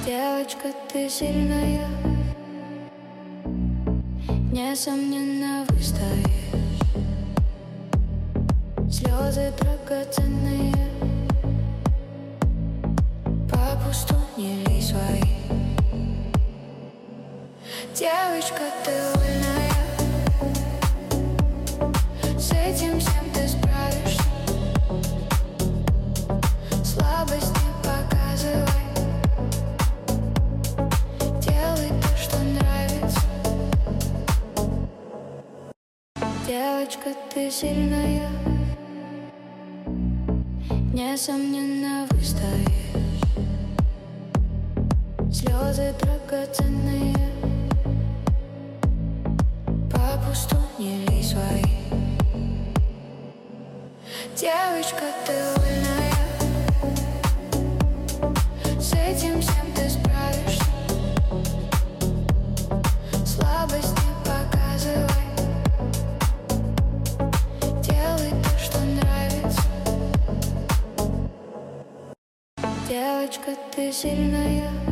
Девочка, ты сильная, несомненно выстоишь. Слезы драгоценные, попусту не лей свои. Девочка, ты вольная, с этим всем ты справишься. Слабость не показывай, делай то, что нравится. Девочка, ты сильная, несомненно выстоишь. Слезы драгоценные, попусту не лей свои. Девочка, ты вольная, с этим всем ты справишься. Слабость не показывай, делай то, что нравится. Девочка, ты сильная,